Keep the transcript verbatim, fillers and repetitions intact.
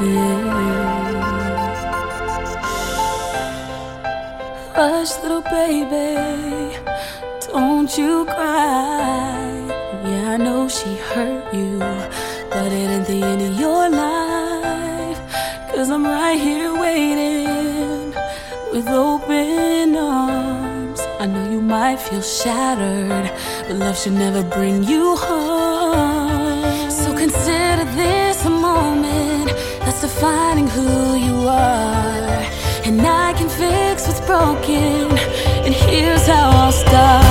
Yeah. Hush, little baby, don't you cry. Yeah, I know she hurt you, but it ain't the end of your life. Cause I'm right here waiting with open arms. I know you might feel shattered, but love should never bring you harm. So consider this a moment that's defining who you are. And I can fix what's broken, and here's how I'll start.